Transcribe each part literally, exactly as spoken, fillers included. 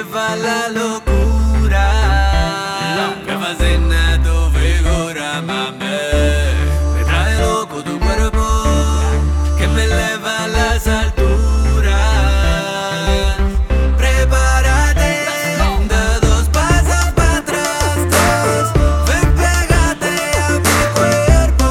lleva a la locura. Me fascina tu figura, mami. Me trae loco tu cuerpo, que me eleva a las alturas. Prepárate, da dos pasos para atrás, tres. Ven, pégate a mi cuerpo.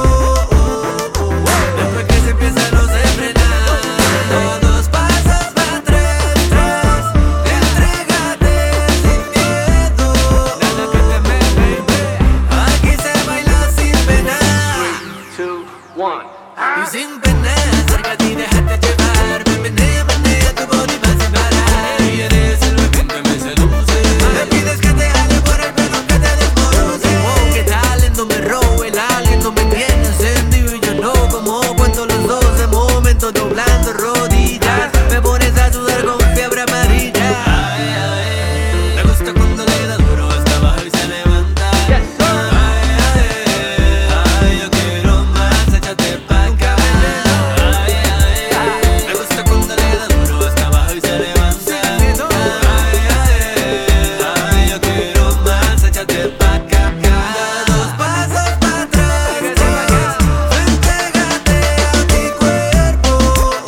Después que se empieza no se frena. Da dos pasos para atrás, tres. Entrégate sin miedo. Nada que temer, baby. Aquí se baila sin pena. three, two, one. Y sin pena, acércate y déjate llevar. Ven, menea, menea tu body va sin parar. Y eres el bebé que me seduce. Me pides que te jale por el pelo, que te desmoruce. Oh, qué talento me robe el aliento, me tiene encendido y yo no como cuento los dos. De momento doblando rodillas, me pones a sudar con fiebre amarilla. Ay, ay, me gusta cuando le da duro hasta abajo y se levanta. Ay, ay, ay, yo quiero más, échate pa' acá. Ay, ay, ay, me gusta cuando le da duro hasta abajo y se levanta. Ay, ay, ay, yo quiero más, échate pa' acá. Da dos pasos para atrás, ven, pégate a mi cuerpo.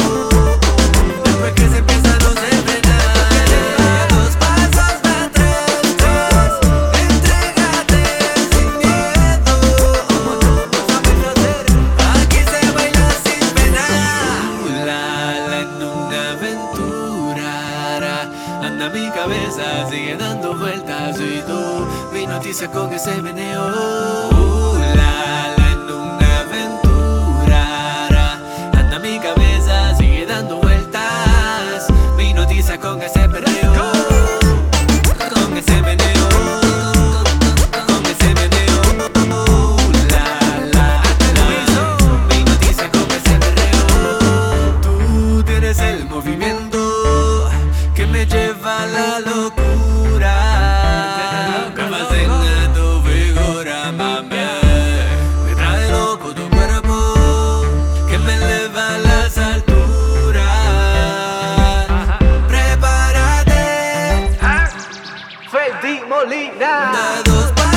Después que se empieza no se frena. Da dos pasos para atrás, tres. Entrégate sin miedo. Como tú no sabes hacer, aquí se baila sin pena. Uh, la, la, en una aventura rara. Anda mi cabeza, sigue dando vueltas y tú, mi noticia con ese meneo. Uh, la, la, en una aventura rara. Anda mi cabeza, sigue dando vueltas, mi noticia con ese perreo. Con ese meneo, con ese meneo. Uh, la, la, la, mi noticia con ese perreo. Tú tienes el movimiento que me lleva a la locura. Me fascina tu figura, mami. Me trae loco tu cuerpo, que me eleva a las alturas. Prepárate, Freddy Molina. da dos pasos